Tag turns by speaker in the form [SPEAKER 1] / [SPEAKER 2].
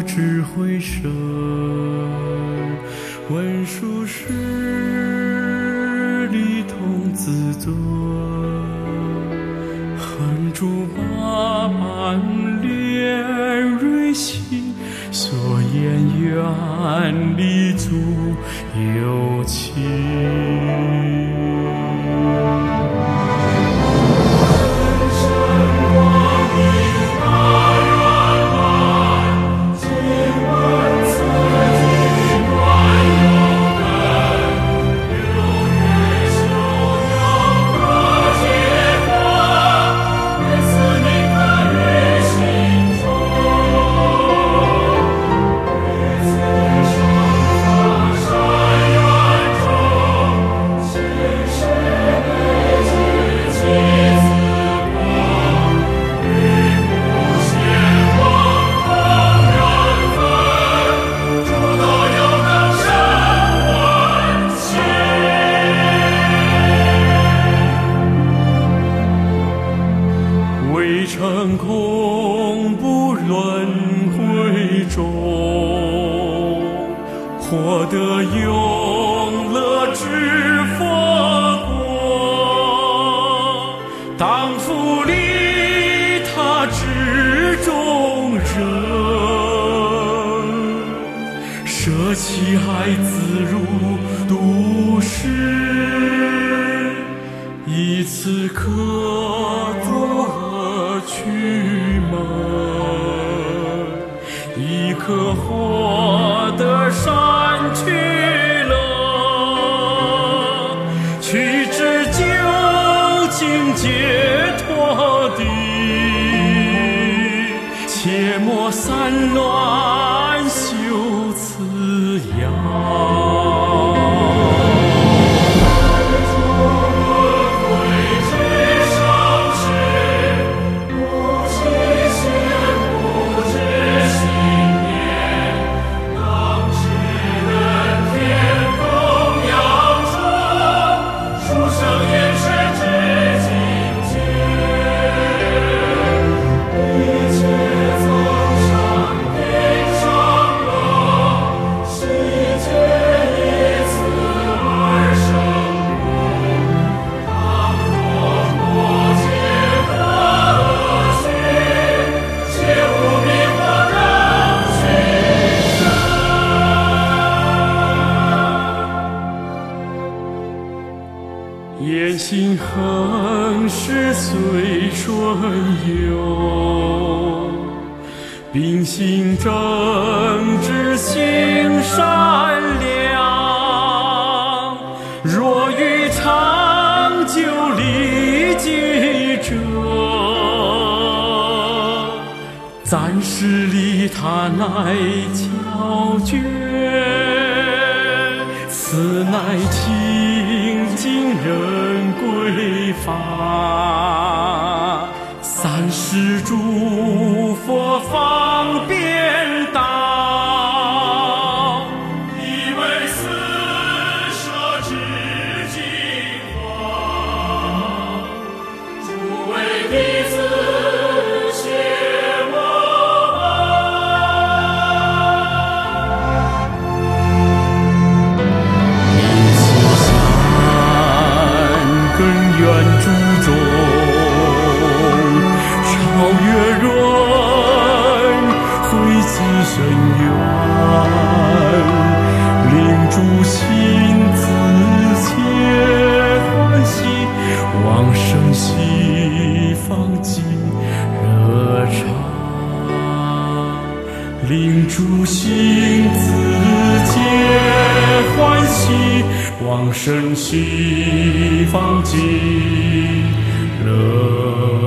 [SPEAKER 1] 只回首，问数十里同自作，横竹八般恋蕊心，所言远离足有情。未成空不轮回中，获得永乐之佛国。当复利他之众人，舍弃爱自如度世，以此刻去吗？一颗获得山去了，去至究竟解脱地，切莫散乱修辞养。言行恒是随顺由，秉行正直行善良。若欲长久利己者，暂时利他乃巧诀，此乃清净人归法，三世诸佛方便道，以为四摄之精华，诸位弟子谢我吧。远诸中，超越润，惠子深渊，令诸心自切欢喜，往生西方极乐刹，令诸心自切欢喜，往生西方极乐。